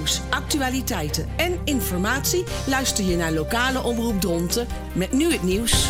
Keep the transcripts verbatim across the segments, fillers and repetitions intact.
nieuws, actualiteiten en informatie luister je naar lokale omroep Dronten met nu het nieuws.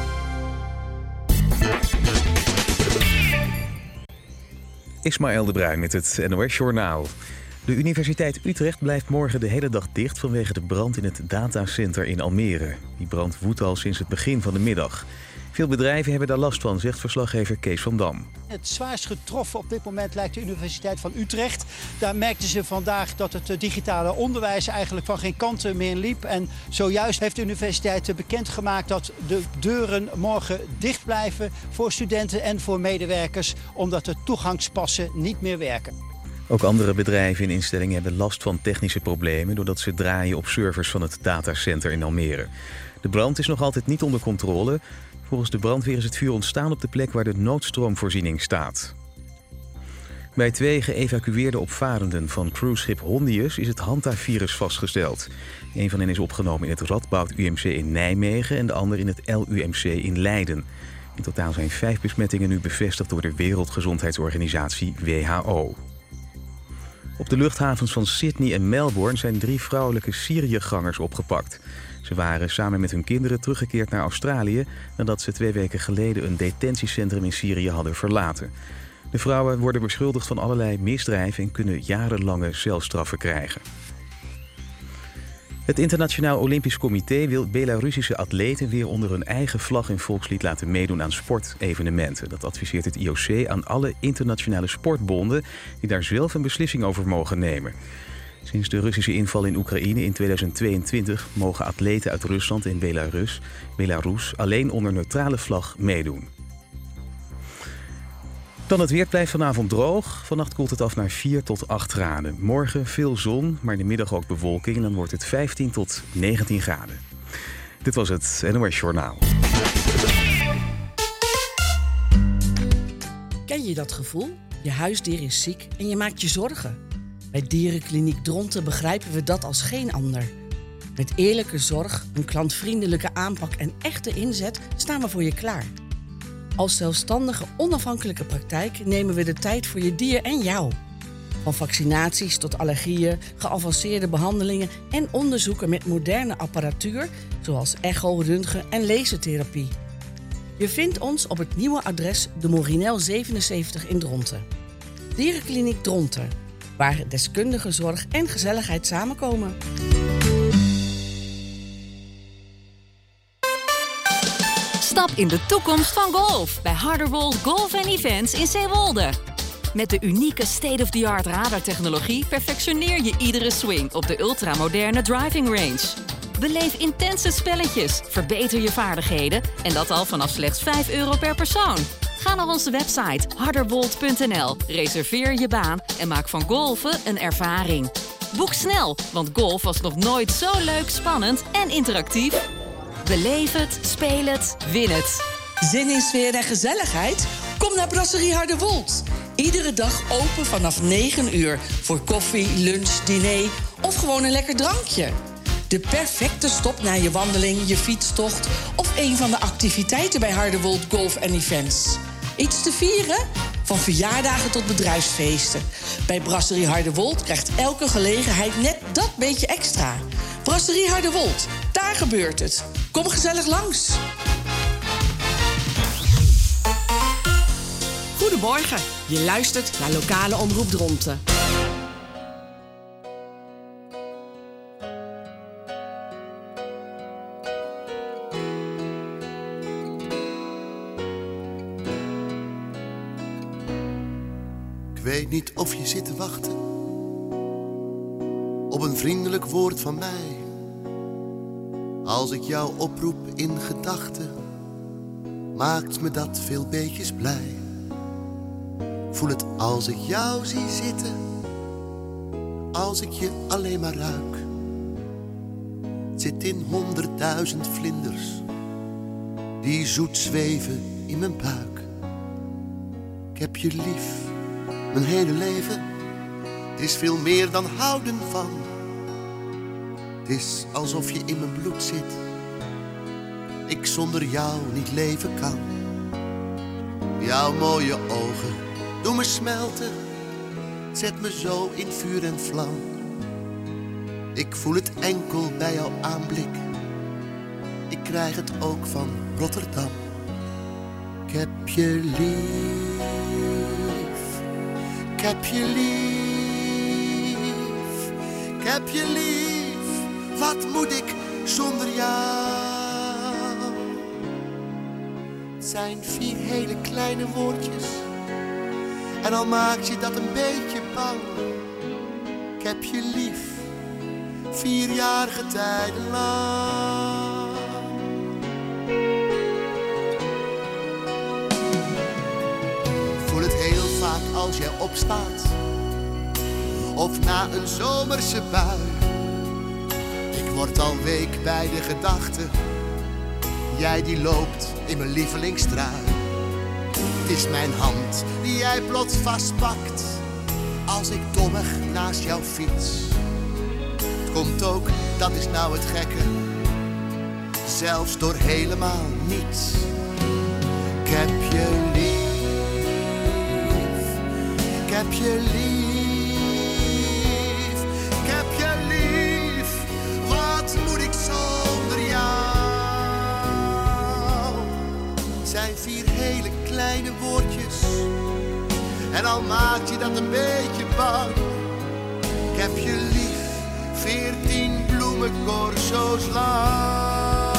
Ismaël de Bruin met het N O S-journaal. De Universiteit Utrecht blijft morgen de hele dag dicht vanwege de brand in het datacenter in Almere. Die brand woedt al sinds het begin van de middag. Veel bedrijven hebben daar last van, zegt verslaggever Kees van Dam. Het zwaarst getroffen op dit moment lijkt de Universiteit van Utrecht. Daar merkten ze vandaag dat het digitale onderwijs eigenlijk van geen kanten meer liep. En zojuist heeft de universiteit bekendgemaakt dat de deuren morgen dicht blijven voor studenten en voor medewerkers, omdat de toegangspassen niet meer werken. Ook andere bedrijven en instellingen hebben last van technische problemen doordat ze draaien op servers van het datacenter in Almere. De brand is nog altijd niet onder controle. Volgens de brandweer is het vuur ontstaan op de plek waar de noodstroomvoorziening staat. Bij twee geëvacueerde opvarenden van cruiseschip Hondius is het Hantavirus vastgesteld. Een van hen is opgenomen in het Radboud U M C in Nijmegen en de ander in het L U M C in Leiden. In totaal zijn vijf besmettingen nu bevestigd door de Wereldgezondheidsorganisatie W H O. Op de luchthavens van Sydney en Melbourne zijn drie vrouwelijke Syriëgangers opgepakt. Ze waren samen met hun kinderen teruggekeerd naar Australië nadat ze twee weken geleden een detentiecentrum in Syrië hadden verlaten. De vrouwen worden beschuldigd van allerlei misdrijven en kunnen jarenlange celstraffen krijgen. Het Internationaal Olympisch Comité wil Belarusische atleten weer onder hun eigen vlag en volkslied laten meedoen aan sportevenementen. Dat adviseert het I O C aan alle internationale sportbonden die daar zelf een beslissing over mogen nemen. Sinds de Russische inval in Oekraïne in tweeduizend tweeëntwintig mogen atleten uit Rusland en Belarus, Belarus alleen onder neutrale vlag meedoen. Dan het weer, blijft vanavond droog. Vannacht koelt het af naar vier tot acht graden. Morgen veel zon, maar in de middag ook bewolking en dan wordt het vijftien tot negentien graden. Dit was het N O S-journaal. Ken je dat gevoel? Je huisdier is ziek en je maakt je zorgen. Bij Dierenkliniek Dronten begrijpen we dat als geen ander. Met eerlijke zorg, een klantvriendelijke aanpak en echte inzet staan we voor je klaar. Als zelfstandige, onafhankelijke praktijk nemen we de tijd voor je dier en jou. Van vaccinaties tot allergieën, geavanceerde behandelingen en onderzoeken met moderne apparatuur, zoals echo, röntgen en lasertherapie. Je vindt ons op het nieuwe adres de Morinel zevenenzeventig in Dronten. Dierenkliniek Dronten, waar deskundige zorg en gezelligheid samenkomen. Stap in de toekomst van golf bij Harderwold Golf en Events in Zeewolde. Met de unieke state-of-the-art radartechnologie perfectioneer je iedere swing op de ultramoderne driving range. Beleef intense spelletjes, verbeter je vaardigheden en dat al vanaf slechts vijf euro per persoon. Ga naar onze website harderwold punt n l, reserveer je baan en maak van golfen een ervaring. Boek snel, want golf was nog nooit zo leuk, spannend en interactief. Beleef het, speel het, win het. Zin in sfeer en gezelligheid? Kom naar Brasserie Harderwold. Iedere dag open vanaf negen uur voor koffie, lunch, diner of gewoon een lekker drankje. De perfecte stop na je wandeling, je fietstocht of een van de activiteiten bij Harderwold Golf en Events. Iets te vieren? Van verjaardagen tot bedrijfsfeesten. Bij Brasserie Harderwold krijgt elke gelegenheid net dat beetje extra. Brasserie Harderwold, daar gebeurt het. Kom gezellig langs. Goedemorgen, je luistert naar lokale omroep Dronten. Ik weet niet of je zit te wachten op een vriendelijk woord van mij. Als ik jou oproep in gedachten, maakt me dat veel beetjes blij. Voel het als ik jou zie zitten, als ik je alleen maar ruik. Het zit in honderdduizend vlinders, die zoet zweven in mijn buik. Ik heb je lief, mijn hele leven, het is veel meer dan houden van. Het is alsof je in mijn bloed zit, ik zonder jou niet leven kan. Jouw mooie ogen, doe me smelten, zet me zo in vuur en vlam. Ik voel het enkel bij jouw aanblik. Ik krijg het ook van Rotterdam. Ik heb je lief, ik heb je lief, ik heb je lief. Wat moet ik zonder jou? Het zijn vier hele kleine woordjes en al maakt je dat een beetje bang. Ik heb je lief, vierjarige tijden lang. Ik voel het heel vaak als jij opstaat, of na een zomerse bui. Ik word al week bij de gedachte, jij die loopt in mijn lievelingstrui. Het is mijn hand die jij plots vastpakt, als ik dommig naast jou fiets. Het komt ook, dat is nou het gekke, zelfs door helemaal niets. Ik heb je lief, ik heb je lief, ik heb je lief. Wat moet ik zonder jou? Het zijn vier hele kleine woordjes en al maakt je dat een beetje bang. Ik heb je lief, veertien bloemencorso's lang.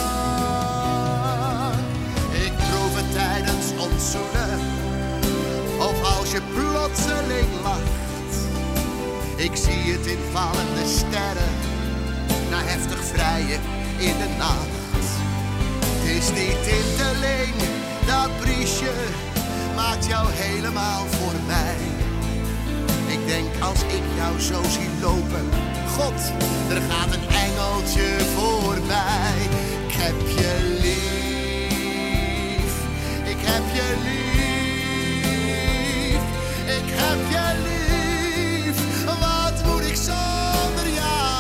Ik proef het tijdens ons zoenen, of als je plotseling lacht. Ik zie het in vallende sterren, na heftig vrijen in de nacht. Het is niet tinteling, dat briesje maakt jou helemaal voor mij. Ik denk als ik jou zo zie lopen, God, er gaat een engeltje voorbij. Ik heb je lief, ik heb je lief, ik heb je lief. Wat moet ik zonder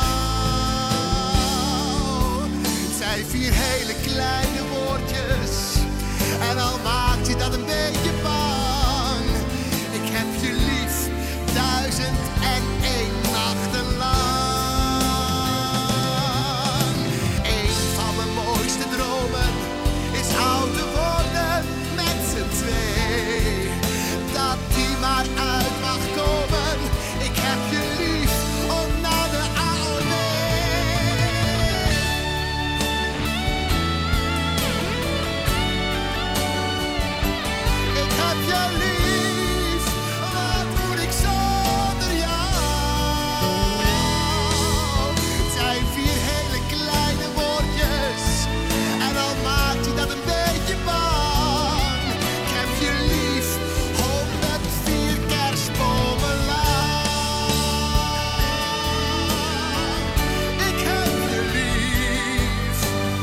jou? Het zijn vier hele kleine woordjes en al maakt je dat een beetje bang. Ik heb je lief, duizend en één nachten lang. Eén van mijn mooiste dromen is ouder worden met z'n twee. Dat die maar uit mag komen. Ik heb je lief, om naar de A O W. Ik heb je lief, wat moet ik zonder jou? Het zijn vier hele kleine woordjes en al maakt je dat een beetje bang. Ik heb je lief, honderdvier kerstbomen lang. Ik heb je lief.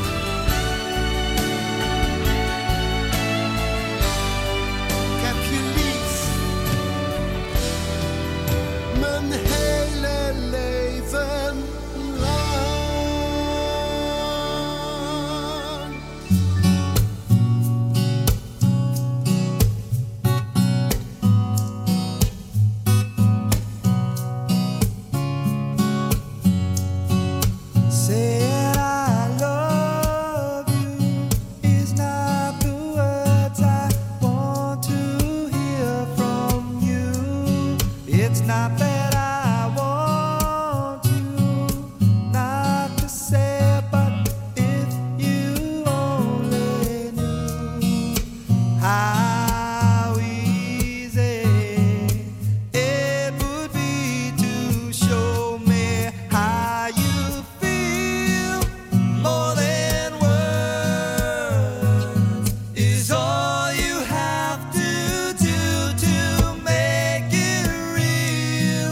Ik heb je lief, mijn hele leven lang. Said I love you is not the words I want to hear from you. It's not that I want you not to say, but if you only knew how easy it would be to show me how you feel. More than words is all you have to do to make it real.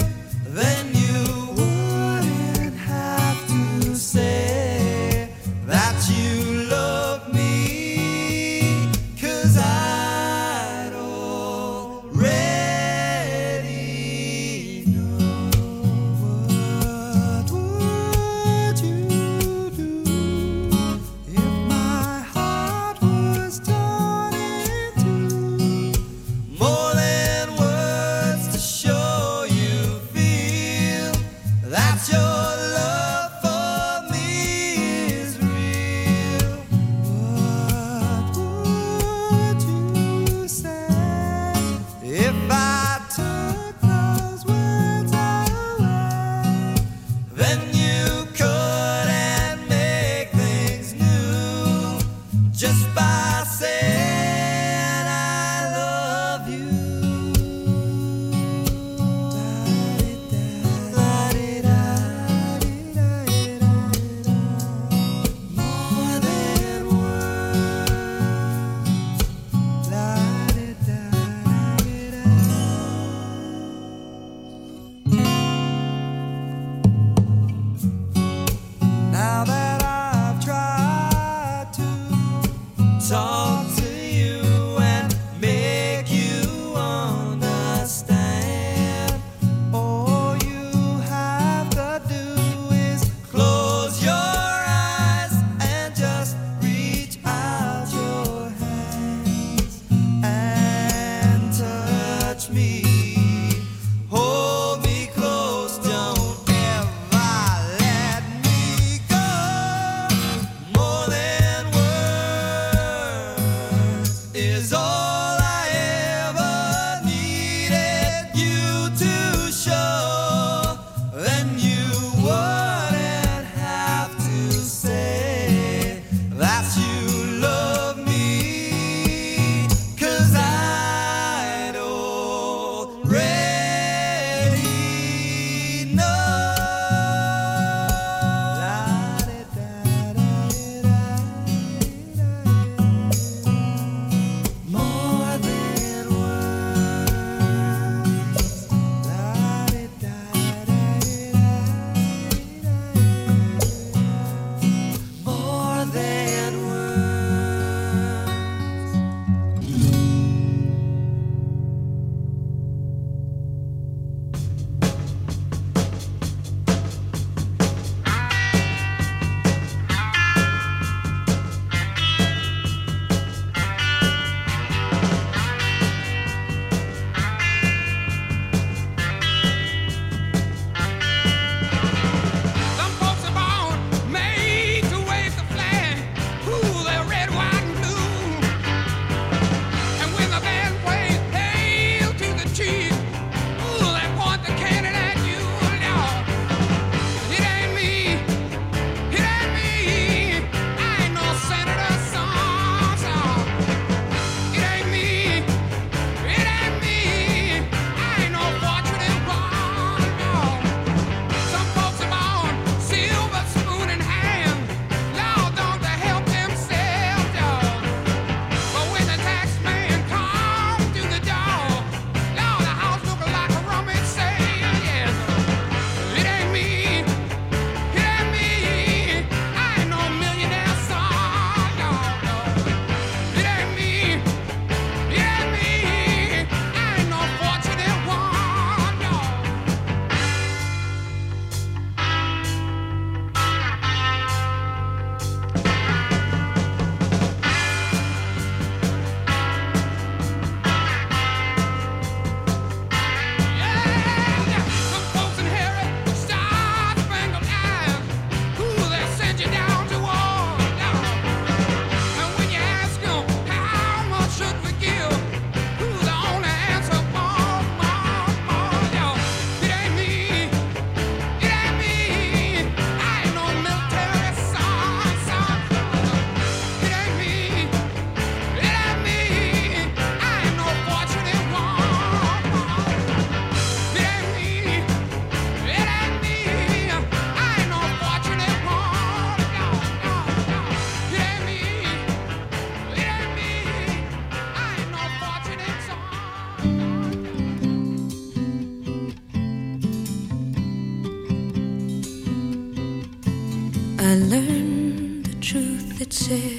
I learned the truth at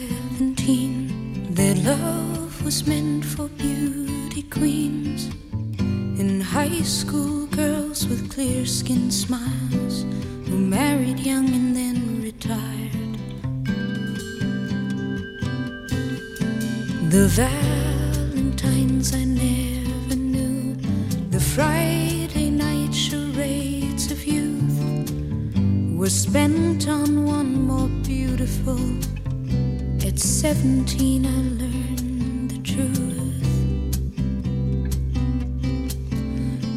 seventeen, that love was meant for beauty queens. In high school, girls with clear skin smiles who married young and then retired. The Valentines I never knew, the Friday night charades of youth were spent on one more beautiful. At seventeen I learned the truth.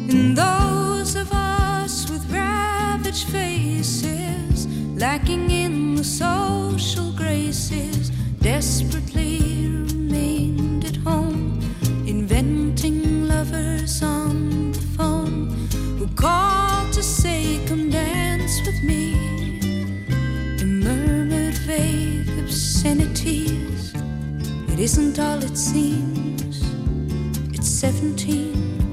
And those of us with ravaged faces, lacking in the social graces, desperately remained at home, inventing lovers on the phone who called to say, come dance with me, and murmured vague obscenities. It isn't all it seems, it's seventeen.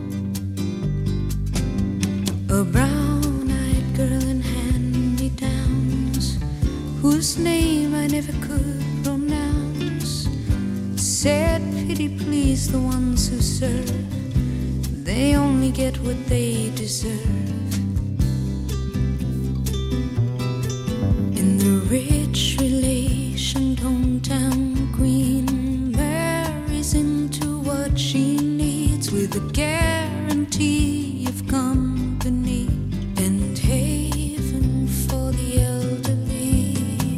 A brown-eyed girl in hand-me-downs, whose name I never could pronounce, said, pity please the ones who serve, they only get what they deserve. And the rich relation hometown queen marries into what she needs with a guarantee of company and haven for the elderly.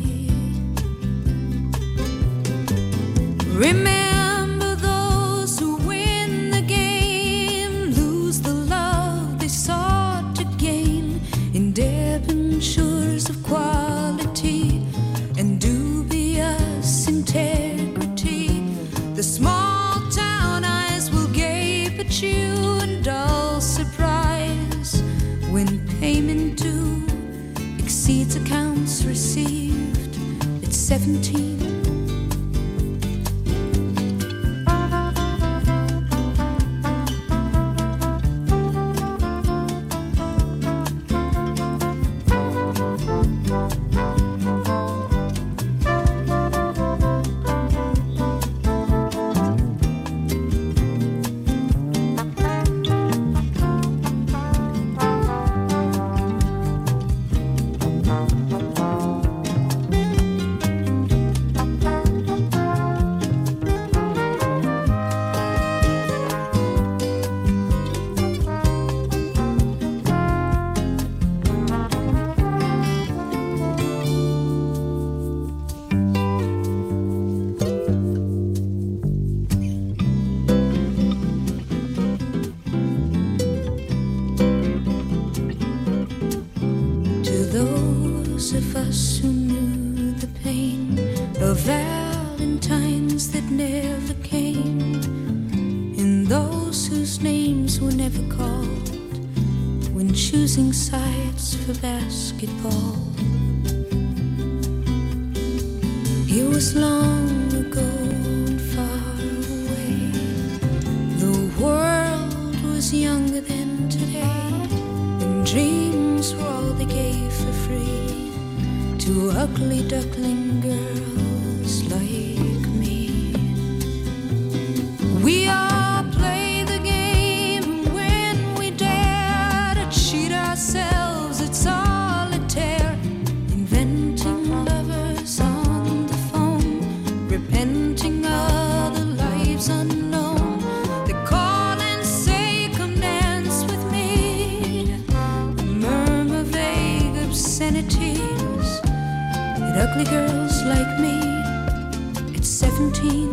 Remember those who win the game, lose the love they sought to gain, in debentures of quality and dubious integrity. The small town eyes will gape at you in dull surprise when payment due exceeds accounts received. It's seventeen. Sides for basketball. It was long ago and far away. The world was younger than today, and dreams were all they gave for free to ugly duckling girls like me. We all play the game when we dare to cheat ourselves at solitaire, inventing lovers on the phone, repenting other lives unknown. They call and say, come dance with me, murmur vague obscenities at ugly girls like me. It's seventeen.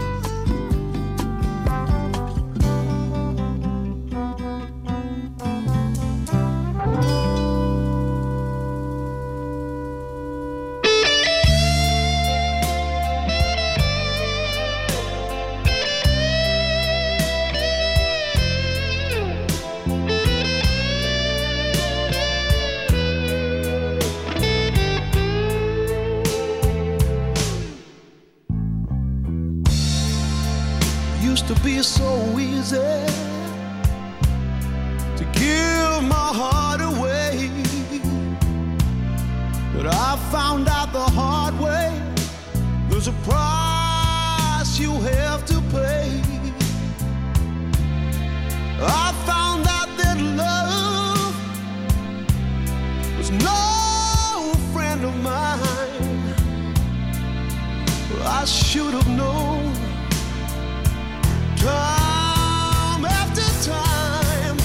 To be so easy to give my heart away, but I found out the hard way there's a price you have to pay. I found out that love was no friend of mine. I should have known time after time.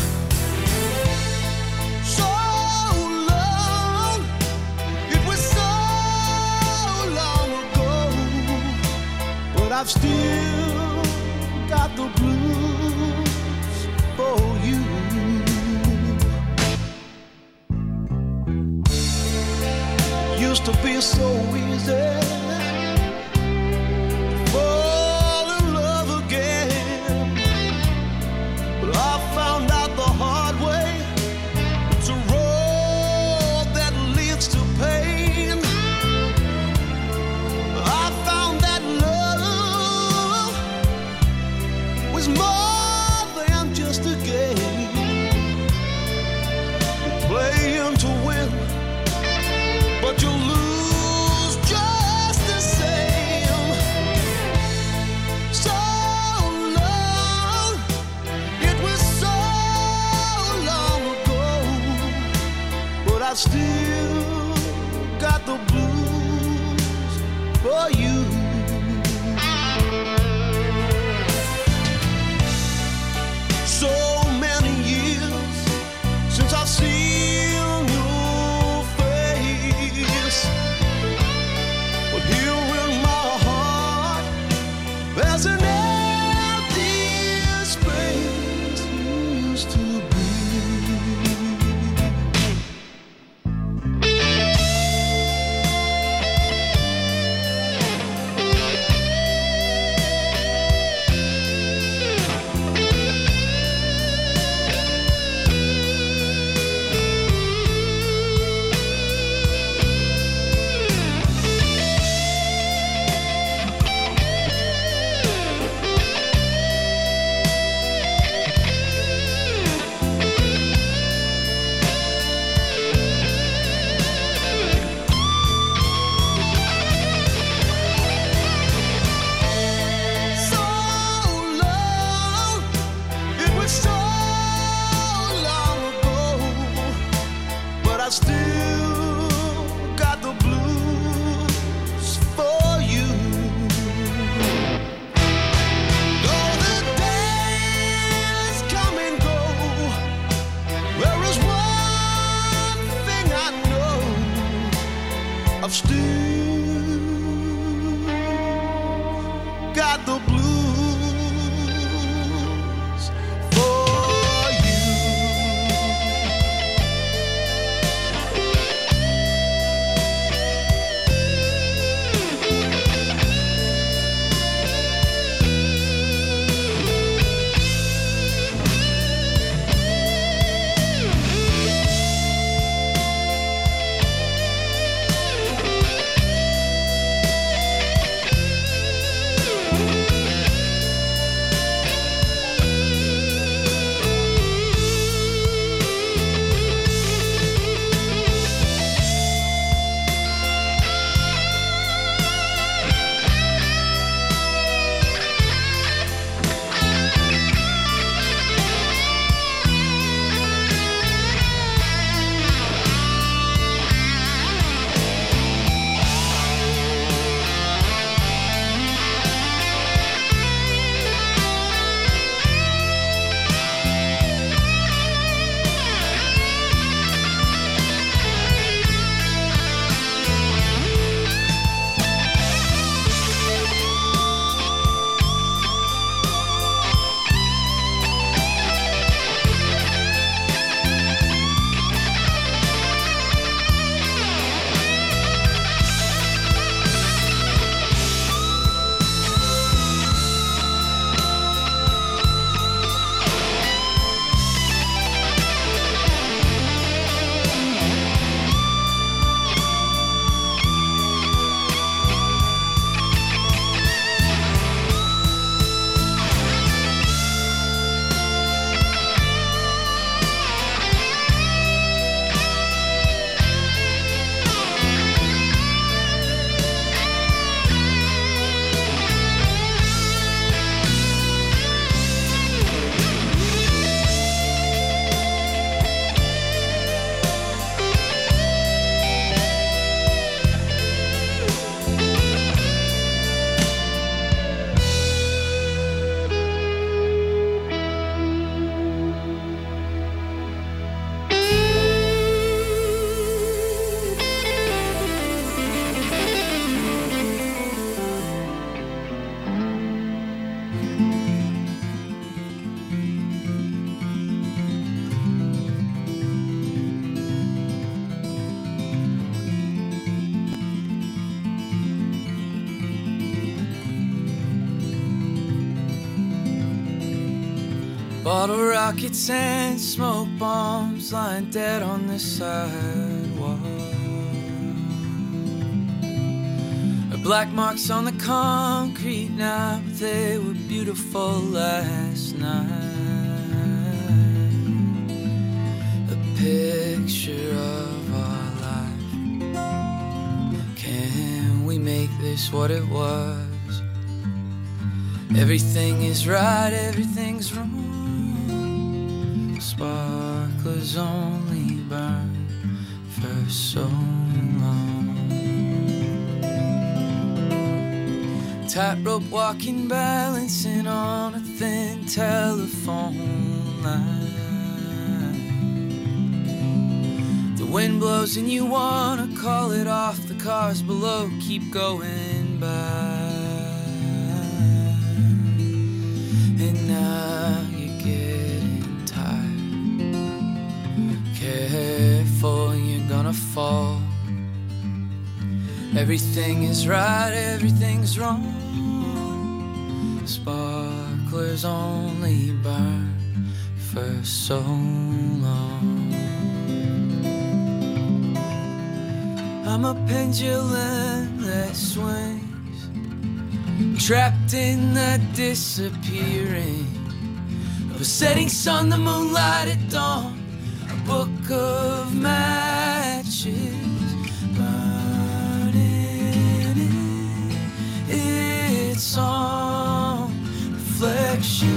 So long, it was so long ago, but I've still got the blues for you. used to be so easy. Fall in love again. But I found out the hard way. It's a road that leads to pain. I found that love was more than just a game. Playing to win, but you lose just the same. So long, it was so long ago, but I still got the blues for you. So many years since I've seen your face, but here in my heart there's an empty space you used to be. I've still got the blues for you. Bottle rockets and smoke bombs lying dead on the sidewalk. Black marks on the concrete now, but they were beautiful last night. A picture of our life. Can we make this what it was? Everything is right, everything's wrong. Sparklers only burn for so long. Tightrope walking, balancing on a thin telephone line. The wind blows and you wanna call it off. The cars below keep going by. And now you're getting tired. Careful, you're gonna fall. Everything is right, everything's wrong. Sparklers only burn for so long. I'm a pendulum that swings, trapped in the disappearing of a setting sun, the moonlight at dawn, a book of matches burning in its own reflection.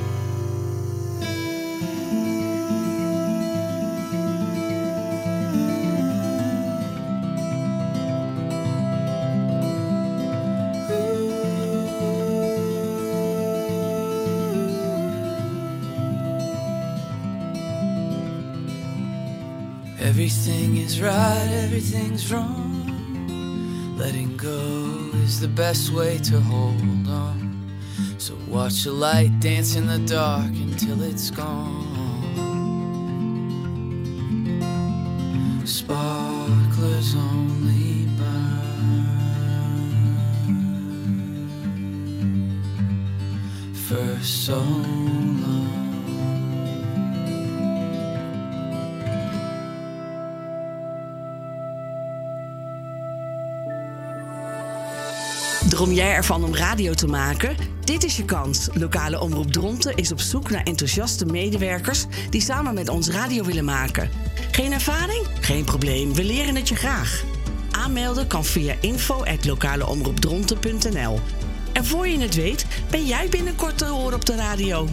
Everything is right, everything's wrong. Letting go is the best way to hold on. So watch the light dance in the dark until it's gone. Sparklers only burn for so long. Droom jij ervan om radio te maken? Dit is je kans. Lokale Omroep Dronten is op zoek naar enthousiaste medewerkers die samen met ons radio willen maken. Geen ervaring? Geen probleem, we leren het je graag. Aanmelden kan via info at lokaleomroepdronten punt n l. En voor je het weet, ben jij binnenkort te horen op de radio.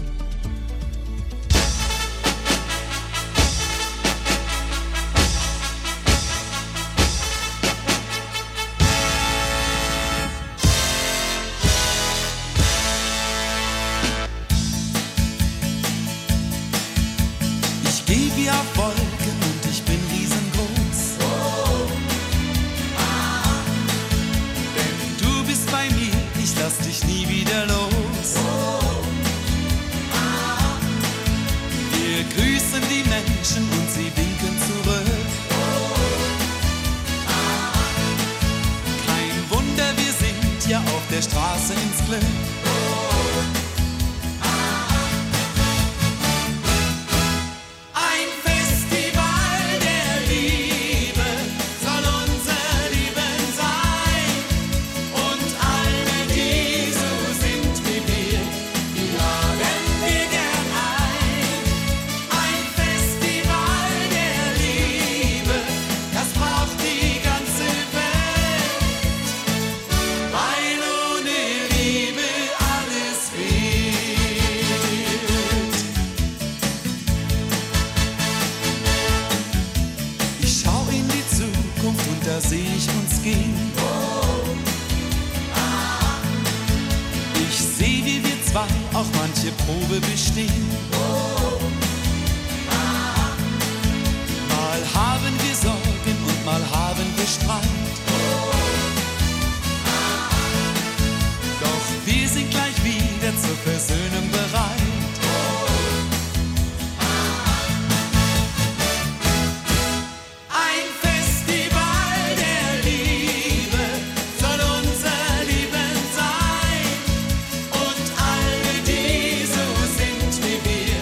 Be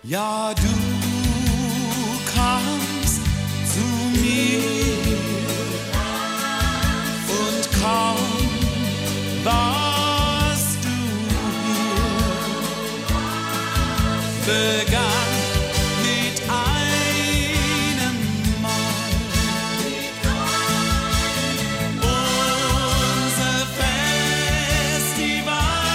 Ja, du kamst zu mir und kaum warst du hier, begann mit einem Mal unser Festival.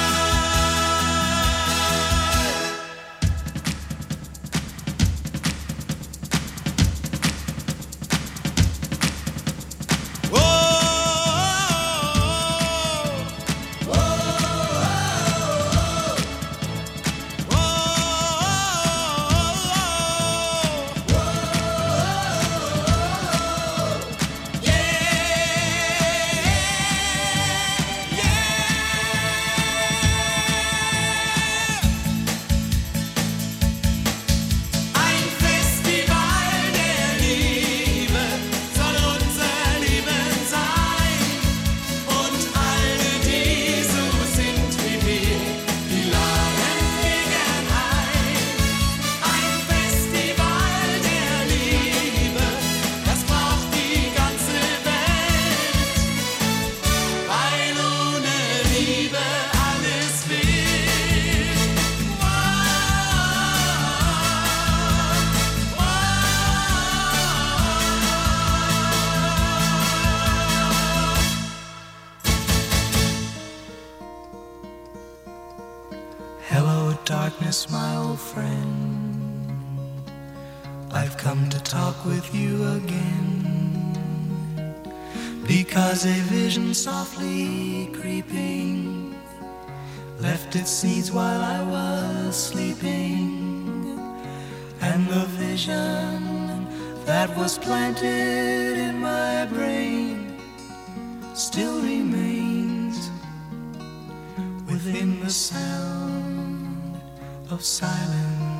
Hello, darkness, my old friend. I've come to talk with you again, because a vision softly creeping left its seeds while I was sleeping, and the vision that was planted in my brain still remains within the sound of silence.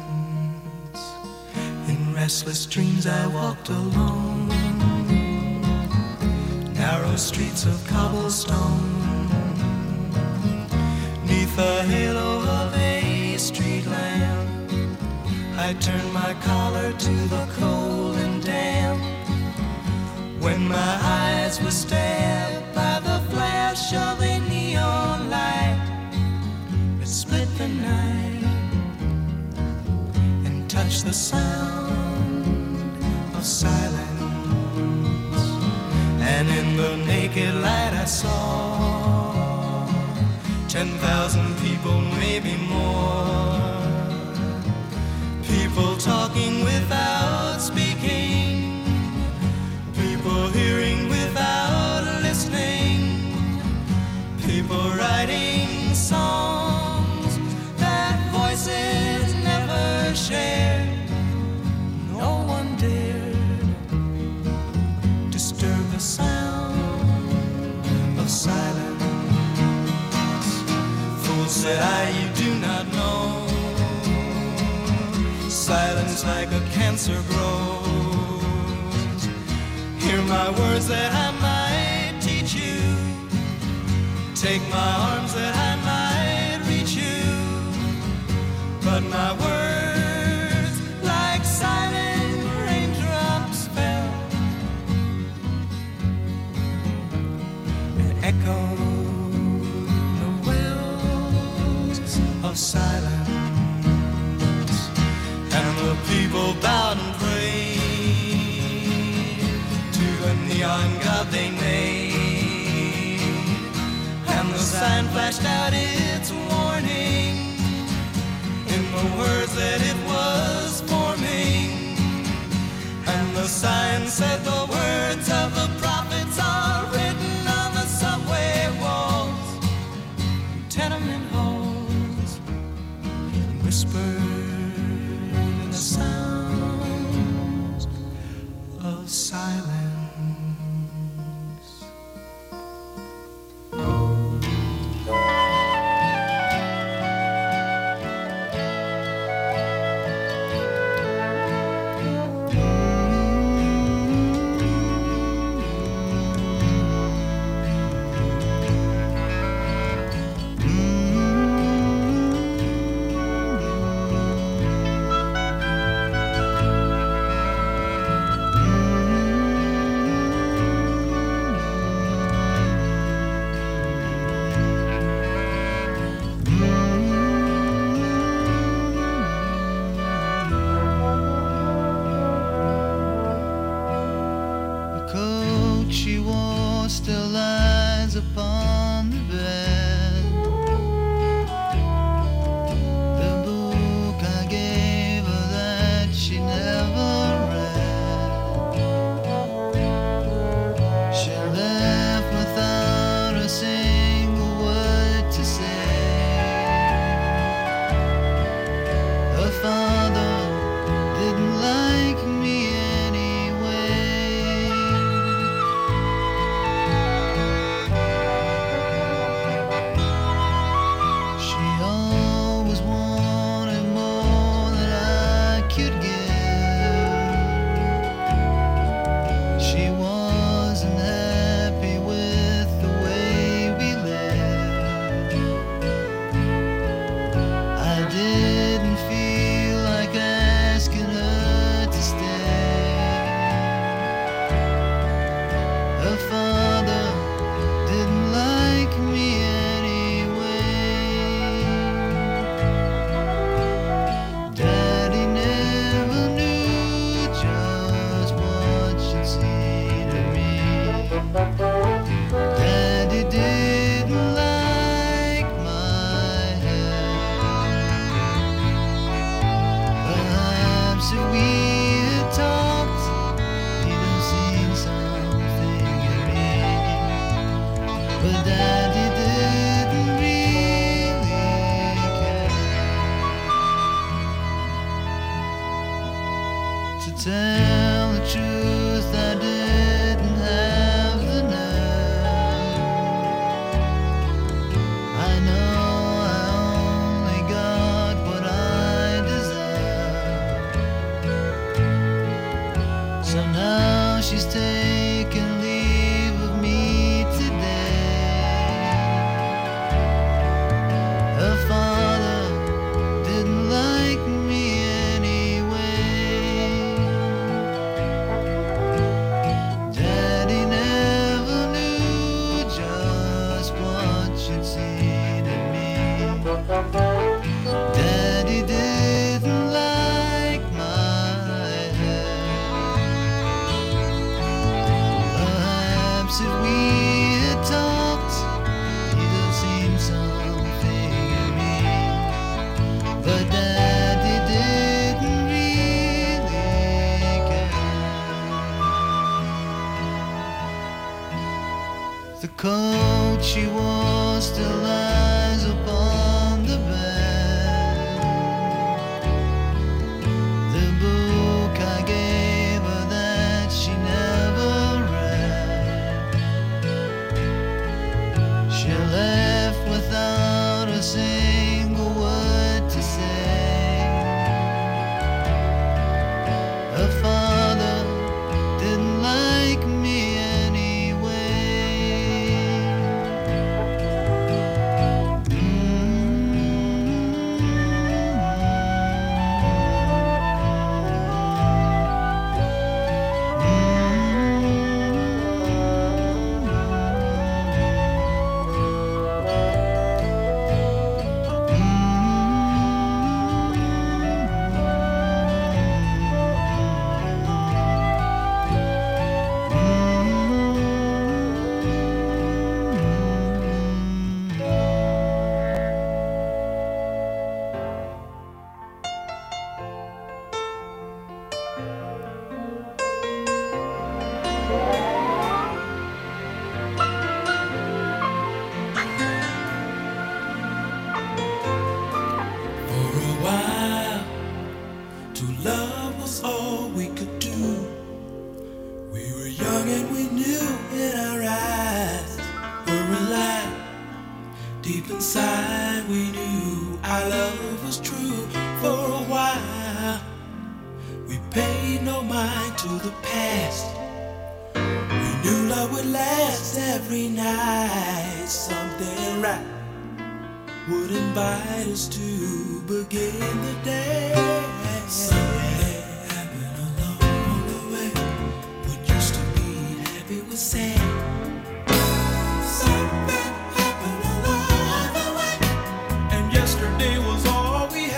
In restless dreams I walked alone, narrow streets of cobblestone, neath the halo of a street lamp. I turned my collar to the cold and damp, when my eyes were stabbed by the flash of a neon light that split the night and touched the sound of silence. And in the naked light I saw ten thousand people, maybe more, people talking without speaking, people hearing without listening, people writing songs that voices never shared. No one dared disturb the sound of silence. Fool, said I, you do not know, silence like a cancer grows. Hear my words that I might teach you, take my arms that I might reach you, but my words like silent raindrops fell and echoed the wells of silence. And the people bowed and prayed to the neon god they made, and the sign flashed out its warning in the words that it was forming. And the sign said the words of the prophets are written on the subway walls, tenement halls, whispered in the sounds of silence. To tell the truth, I didn't have the nerve. I know I only got what I deserve. So now she's taken leave of me today. Her father didn't like me anyway. Daddy never knew just what you'd seen in me. Daddy didn't like my hair. Perhaps if we had talked, you'd have seen something in me. But Daddy didn't really care. The coat she wore still lies upon the bed. The book I gave her that she never read. She left without a single word to say. Her father didn't like me anyway. For a while, to love was all we could do. We were young and we knew in our eyes were alive. Deep inside we knew our love was true. For a while, we paid no mind to the past. We knew love would last every night. Something right would invite us to begin the day. Something happened along the way. What used to be happy was sad. Something happened along the way, and yesterday was all we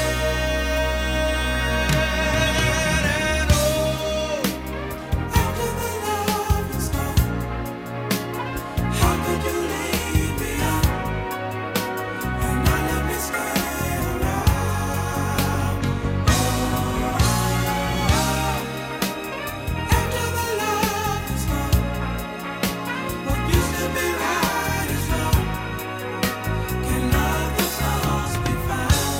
had. And oh, after the love was gone, how could you leave me out? And not let me stay around. Oh, after the love is gone, what used to be right is wrong. Can love the souls be found?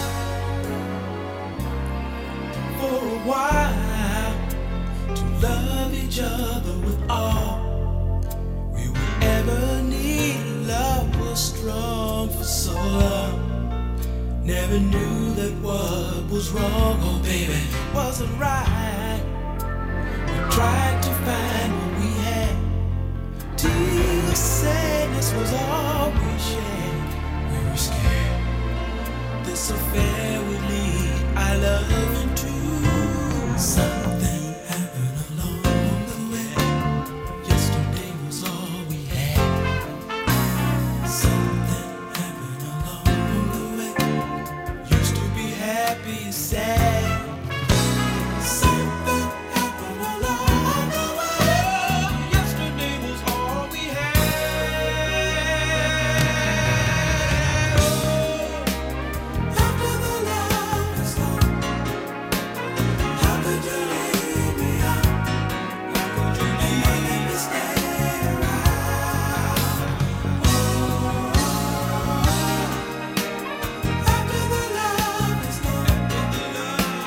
For a while, to love each other with all we would ever need. Love was strong for so long. Never knew that what was wrong, oh baby, wasn't right. We tried to find what we had, till the sadness was all we shared. We were scared this affair would lead our love into something happened along the way. Yesterday was all we had. Something happened along the way. Used to be happy, sad. Something happened along the way. Yesterday was all we had. Oh, after the love is gone, how could you leave me out? How could you leave me stay around? Oh, after the love is gone,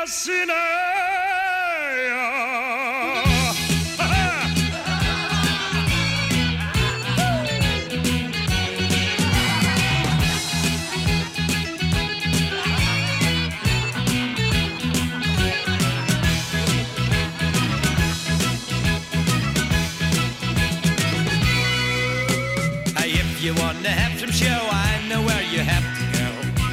You want to have some show, I know where you have to go.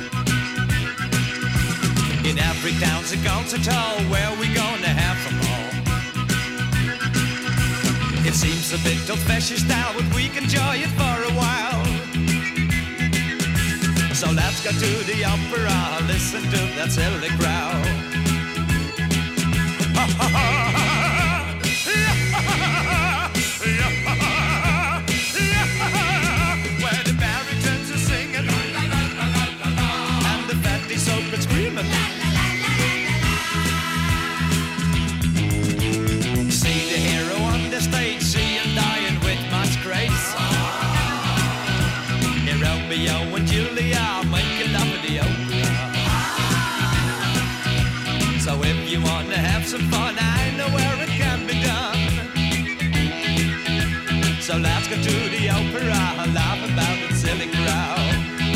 In every town's a concert hall where we gonna have them all. It seems a bit old-fashioned style, but we can enjoy it for a while. So let's go to the opera, listen to that silly crowd. See the hero on the stage, see him dying with much grace. Here Romeo and Julia making love in the opera. So if you want to have some fun, I know where it can be done. So let's go to the opera, laugh about the silly crowd.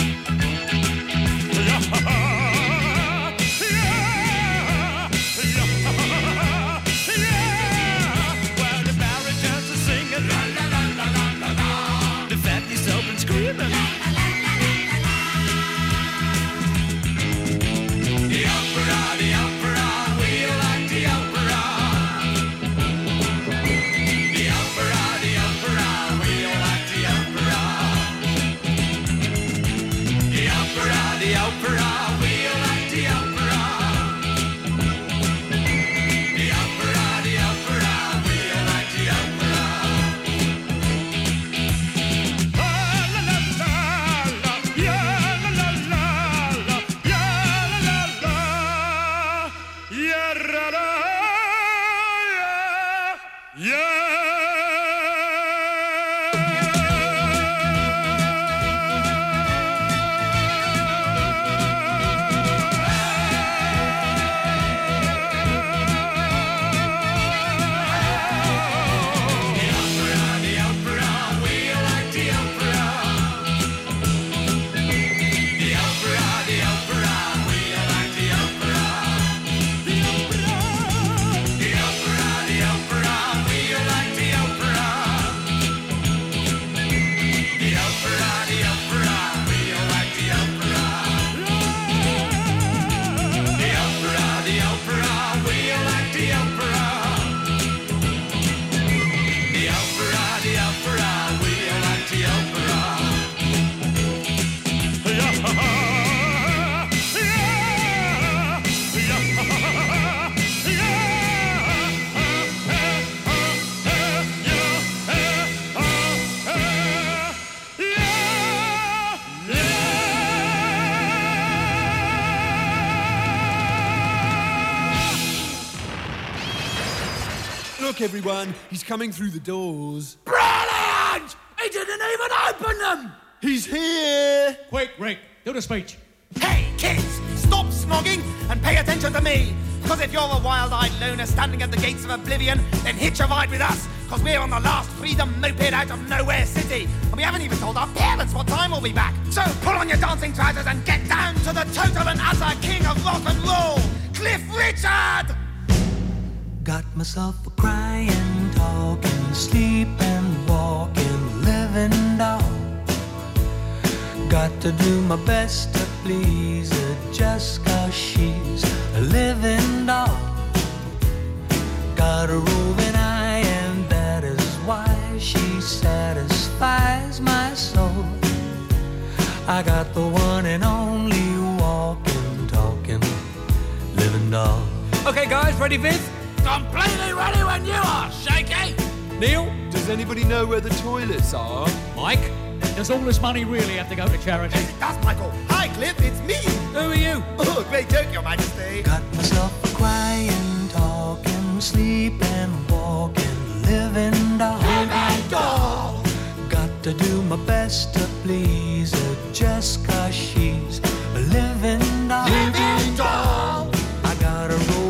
Look, everyone, he's coming through the doors. Brilliant! He didn't even open them! He's here! Quick, Rick, do the speech. Hey, kids, stop snogging and pay attention to me. Because if you're a wild-eyed loner standing at the gates of oblivion, then hitch a ride with us. Because we're on the last freedom moped out of Nowhere City. And we haven't even told our parents what time we'll be back. So pull on your dancing trousers and get down to the total and utter king of rock and roll, Cliff Richard! Got myself a crying, talking, sleeping, walking, living doll. Got to do my best to please her just cause she's a living doll. Got a roving eye and that is why she satisfies my soul. I got the one and only walking, talking, living doll. Okay guys, ready Viv? Completely ready when you are, Shaky! Neil? Does anybody know where the toilets are? Mike? Does all this money really have to go to charity? Yes, it does, Michael. Hi, Cliff, it's me. Who are you? Oh, great joke, Your Majesty. Got myself a crying, talking, sleeping, walking, living doll. Living doll. Got to do my best to please her just cause she's a living doll. Living doll. I got a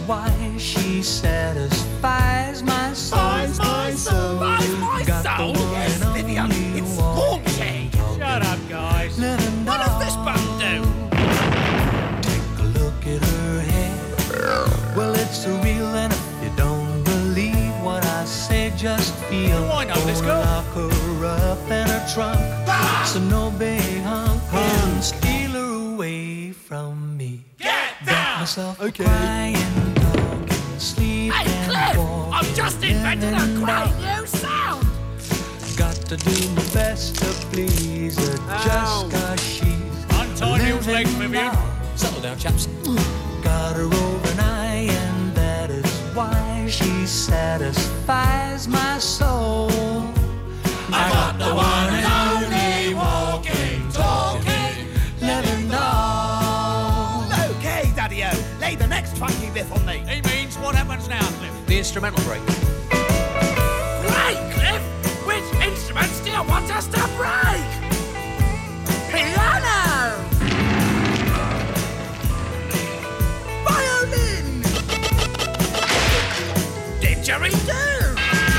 why she satisfies my soul. Satisfies my soul. Satisfies my Got soul. the one yes, and Vivian, only it's one. raunchy. Shut up, guys. Living What does this bum do? Take a look at her head. Well, it's surreal, and if you don't believe what I say, just feel. Oh, I know this girl. Lock her up in her trunk, Ah! so no big hunk can steal her away from me. Get Got down! myself Okay. crying, talking, sleep, Hey, and Cliff! walking, I've just invented a living great out. new sound! Got to do my best to please her, just cause she's Untie Neil's living legs, Vivian. out. Settle down, chaps. Got her over an eye, and that is why she satisfies my soul. I got the one and only walking, talking, living doll. Okay, Daddy-O, lay the next funky riff on me. He means what happens now, Cliff? The instrumental break. Great, Cliff! Which instruments do you want us to break? Piano! Violin! Didgeridoo!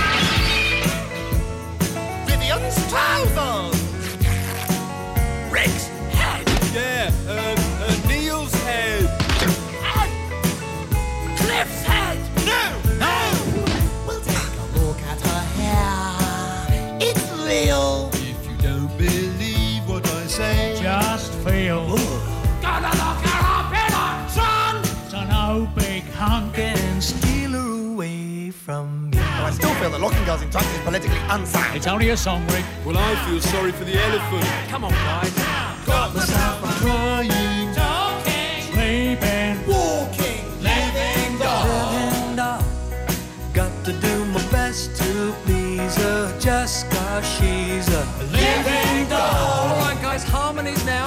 Vivian's trousers. Rick's head! Yeah, um, uh, Neil's head. And Cliff's head! No, no. We'll take a look at her hair. It's real. If you don't believe what I say, Just feel. Gotta lock her up in a trunk! So no big hunk. And steal her away from me. Well, I still feel that locking girls in trunks is politically unsound. It's only a song, Rick. well, I feel sorry for the elephant. Come on, guys. Got myself a Crying, Talking! Sleeping. walking, living doll. Living doll. Got to do my best to please her, just cause she's a living doll. All right, guys, harmonies now.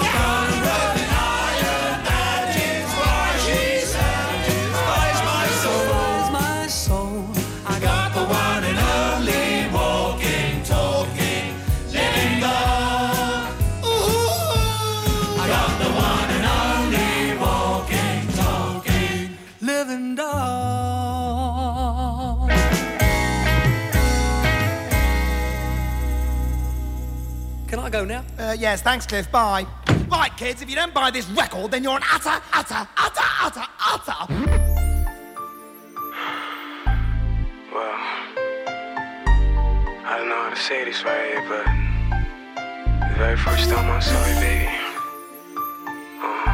Satisfies my soul. I got the one and only walking, talking, living doll. I got the one and only walking, talking, living doll. Can I go now? Uh, yes, thanks, Cliff. Bye. Right, kids, if you don't buy this record, then you're an utter, utter, utter, utter, utter. Well, I don't know how to say this right here, but the very first time I saw you, baby, uh,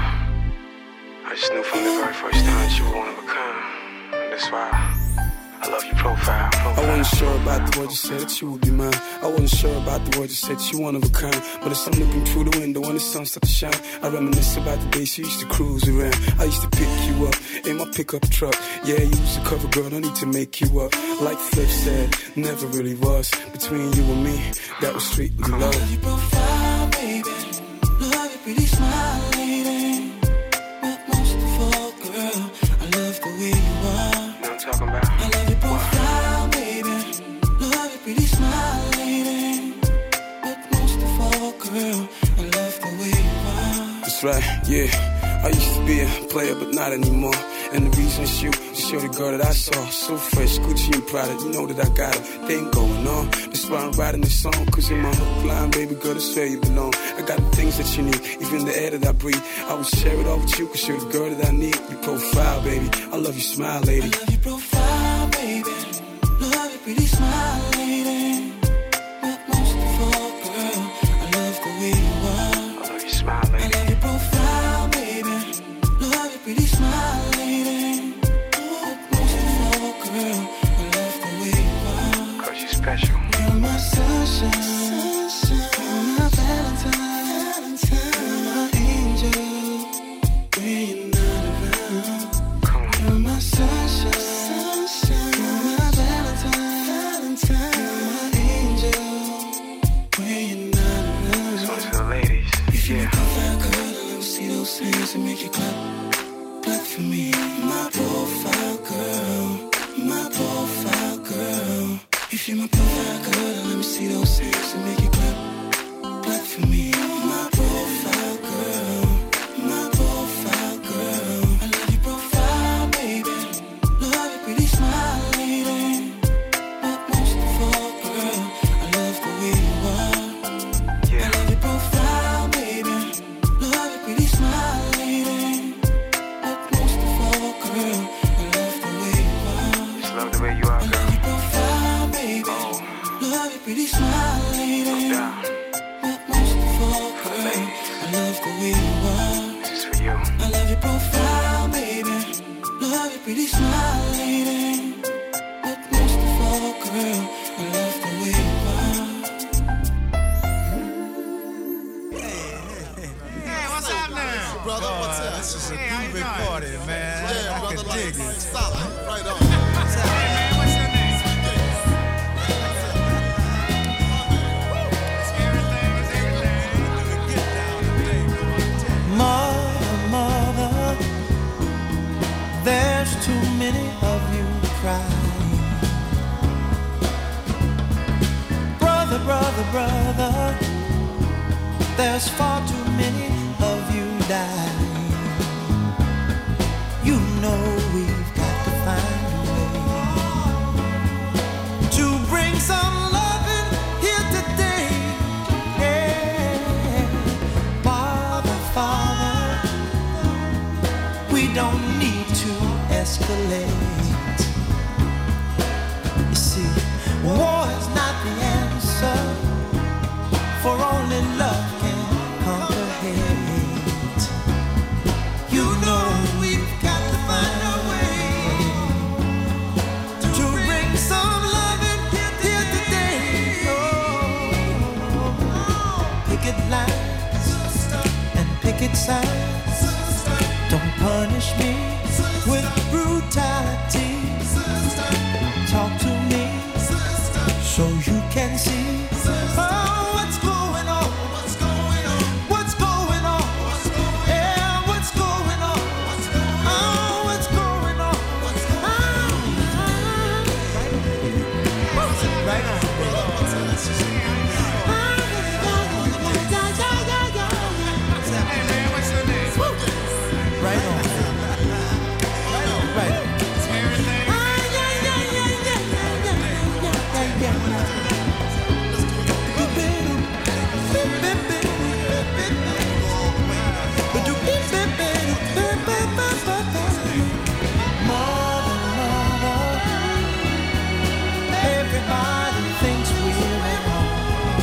I just knew from the very first time that you were one of a kind. And that's why I love your profile. profile. I wasn't sure about the word you said that you would be mine. I wasn't sure about the word you said that you one of a kind. But as I'm looking through the window when the sun started to shine, I reminisce about the days you used to cruise around. I used to pick you up in my pickup truck. Yeah, you was a cover girl, I need to make you up. Like Flip said, never really was. Between you and me, that was strictly love. Love your profile, baby. Love your pretty smile, lady. But most of all, girl, I love the way you are. You know what I'm talking about? I love your profile, baby. Love your pretty smile, lady. But most of all, girl, I love the way you are. That's right, yeah. I used to be a player, but not anymore. And the reason it's you, just you're the girl that I saw. So fresh, Gucci and Prada, you know that I got a thing going on. That's why I'm writing this song, cause you're my hook line, baby girl, that's where you belong. I got the things that you need, even the air that I breathe. I will share it all with you, cause you're the girl that I need. Your profile, baby, I love your smile, lady. I love your profile, baby. Love your pretty smile, lady. But most of all, girl, I love the way you are. I love your smile, lady. I love your profile, baby. Love your pretty smile, lady. But most of all, girl, I love the way you are. Cause you're special. You're my sunshine, sunshine. You're my Valentine, Valentine. You're my angel when you're not around. Come on. You're my sunshine, sunshine. You're my Valentine, Valentine. You're my angel when you're not around. This one's for the ladies. If you Yeah. make me feel good, let me see those hands and make you clap, clap for me. My profile girl, my profile girl. If you're my profile girl, let me see those hands and solid. Right on. Mother, mother, there's too many of you crying. Brother, brother, brother, there's far too many of you dying. You know we've got to find a way to bring some loving here today. Yeah. Father, Father, we don't need to escalate. You see, war is not the answer, for only love can conquer hate. You know we've got to find a way to bring some love in here today. Oh, picket lines and picket signs. Don't punish me with brutality. Talk to me so you can see. Oh, what's going on? What's going on? What's going on? Yeah, what's going on? Oh, what's going on? What's going on? Right on. Right on. Right on. Everybody thinks we're at home.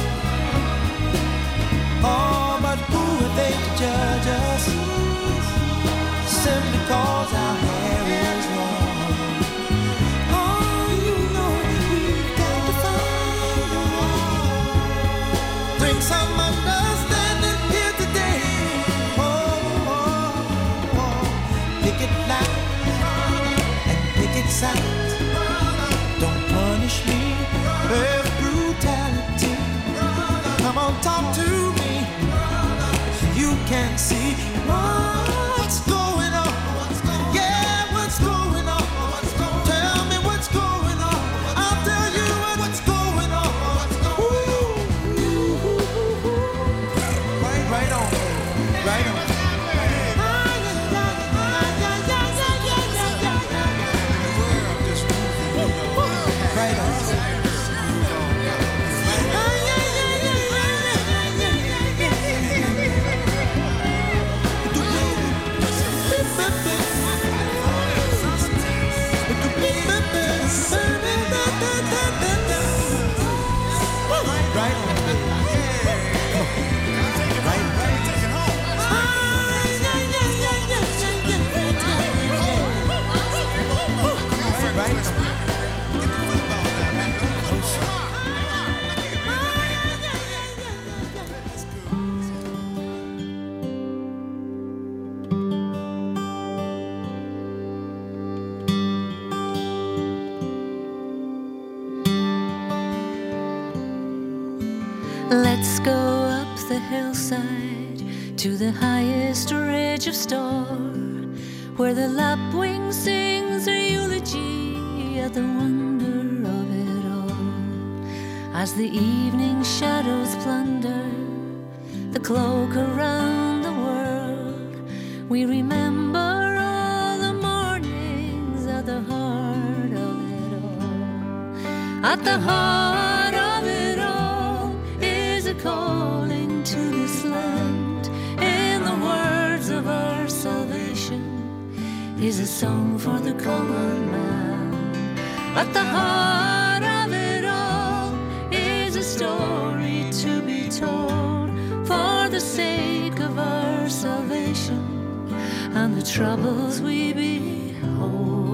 Oh, but who are they to judge us? Simply cause our hair is long. Oh, you know we've got to find a way. Bring some understanding here today. Oh, oh, oh. Picket lines and picket signs. Don't punish me with brutality. Come on, talk to me so you can see what's going on. Yeah, what's going on? Tell me what's going on. I'll tell you what's going on. Ooh. Right, right on, right on. Right on. Let's go up the hillside to the highest ridge of star, where the lapwing sings a eulogy at the wonder of it all. As the evening shadows plunder the cloak around the world, we remember all the mornings at the heart of it all. At the heart of it all is a calling to this land. In the words of our salvation is a song for the common man. At the heart of it all is a story to be told for the sake of our salvation and the troubles we behold.